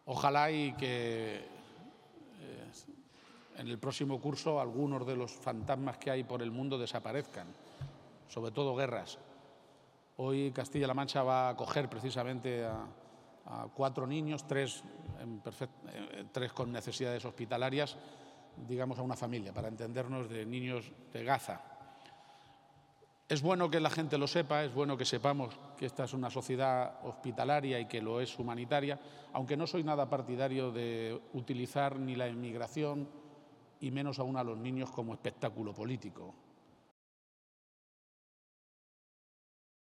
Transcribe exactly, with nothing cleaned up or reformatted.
Ojalá y que eh, en el próximo curso algunos de los fantasmas que hay por el mundo desaparezcan, sobre todo guerras. Hoy Castilla-La Mancha va a acoger precisamente a, a cuatro niños, tres, en eh, tres con necesidades hospitalarias, digamos a una familia, para entendernos, de niños de Gaza. Es bueno que la gente lo sepa, es bueno que sepamos que esta es una sociedad hospitalaria y que lo es humanitaria, aunque no soy nada partidario de utilizar ni la inmigración y menos aún a los niños como espectáculo político.